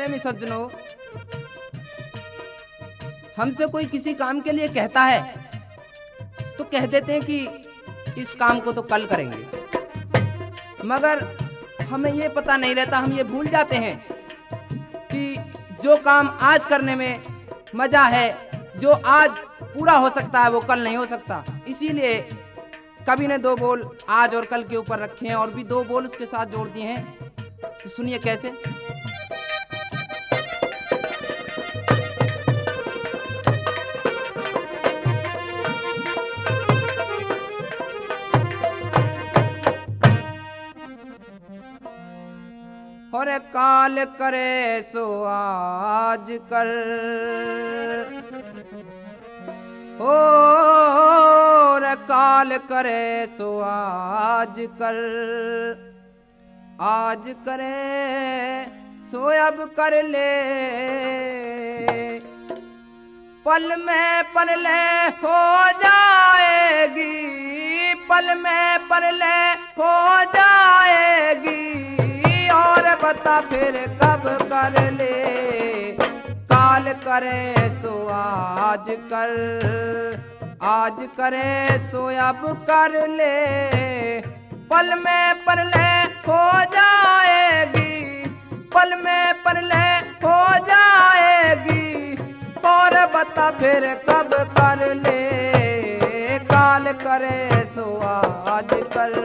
प्रेमी सज्जनों, हमसे कोई किसी काम के लिए कहता है तो कह देते हैं कि इस काम को तो कल करेंगे, मगर हमें ये पता नहीं रहता, हम ये भूल जाते हैं कि जो काम आज करने में मजा है, जो आज पूरा हो सकता है, वो कल नहीं हो सकता। इसीलिए कवि ने 2 बोल आज और कल के ऊपर रखे हैं और भी 2 बोल उसके साथ जोड़ दिए हैं। तो सुनिए कैसे। और काल करे सो आज कर, और काल करे सो आज कर, आज करे सो अब कर ले, पल में परले हो जाएगी, पल में परले हो जाएगी, और बता फिर कब कर ले, काल करे सो आज कर, आज करे सो अब कर ले, पल में परले हो जाएगी, पल में परले हो जाएगी, और बता फिर कब कर ले, काल करे सो आज कर।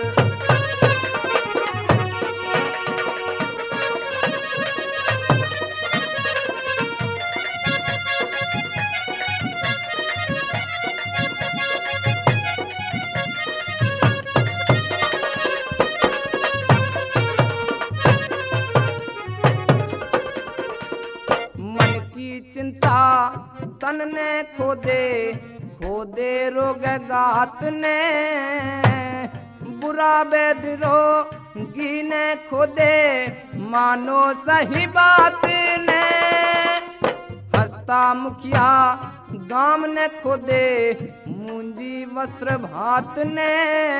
चिंता तन ने खोदे, खोदे रोग गात ने, बुरा वेद रोगी ने खोदे, मानो सही बात ने, हस्ता मुखिया गाम ने खोदे, मुंजी वस्त्र भात ने,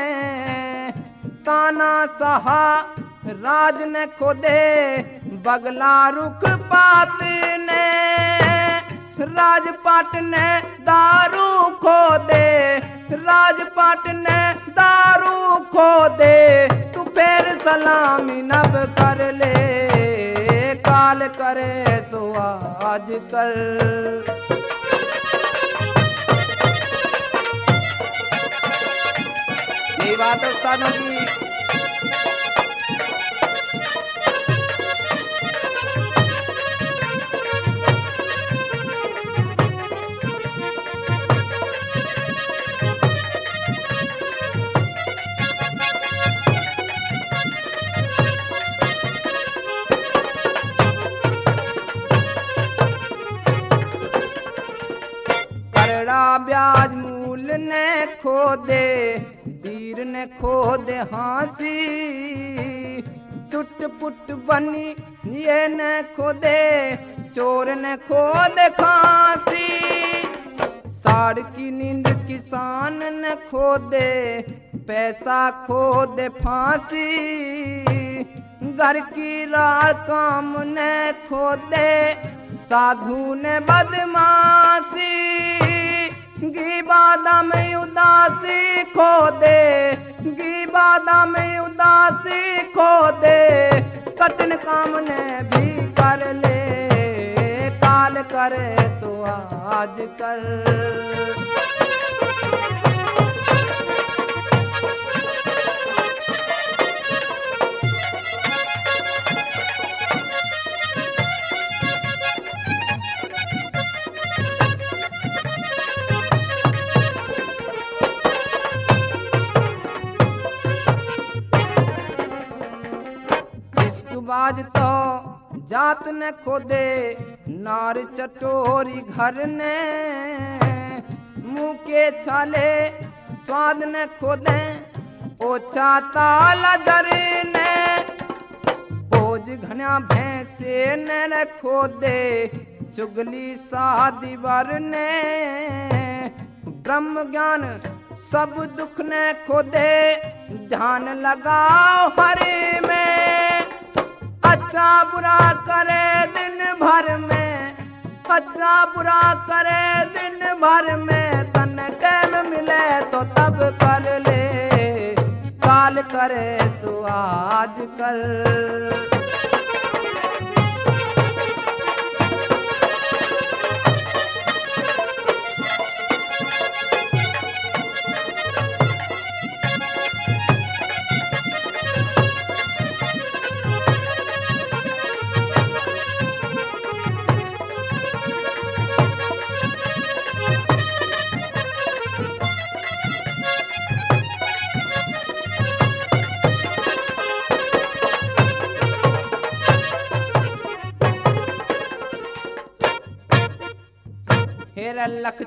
ताना सहा राज ने खोदे, बगला रुख पात ने, राजपाट ने दारू खो दे, राजपाट ने दारू खो दे, तू फिर सलामी नब कर ले, काल करे सो आज कर। यही बात उस्तादों की। ब्याज मूल ने खोदे, वीर ने खोदे हांसी, टुट पुट बनी ये ने खोदे, चोर ने खोदे फांसी, साड़ की नींद किसान ने खोदे, पैसा खोदे फांसी, घर की राह काम ने खोदे, साधु ने बदमाशी, गीबादा में उदासी खो दे, गीबादा में उदासी खो दे, कठिन काम ने भी कर ले, काल करे सो आज कर। बाज तो जात ने खोदे, नार चटोरी घर ने, मुंह के छाले स्वाद ने खोदे, ओछा ताला जर ने, बोझ घना भैंसे ने खोदे, चुगली शादी वर ने, ब्रह्म ज्ञान सब दुख ने खोदे, ध्यान लगाओ हरि में, अच्छा बुरा करे भर में, अच्छा बुरा करे दिन भर में, तन टैम मिले तो तब कर ले, काल करे सो आज कल। हेरा लख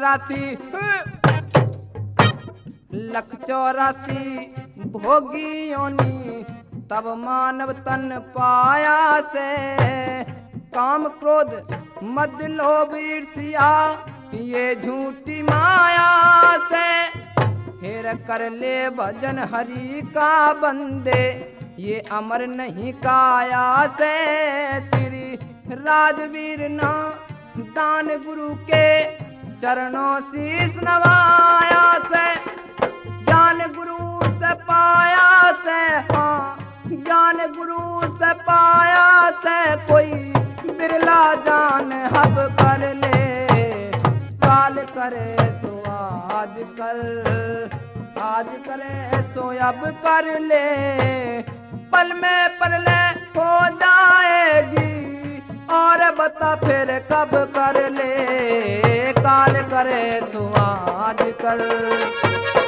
84 भोगी योनि, तब मानव तन पाया से, काम क्रोध मद लोभ ईर्ष्या ये झूठी माया से। हेर कर ले भजन हरि का बंदे, ये अमर नहीं काया से। श्री राजवीर ना दान गुरु के चरणों शीस नवाया से, ज्ञान गुरु से पाया से, हाँ ज्ञान गुरु से पाया से। कोई बिरला जान हब कर ले, काल करे तो आज कर, आज करे सो अब कर ले, पल में परले हो जाएगी, और बता फिर कब कर ले, काल करे सो आज कर।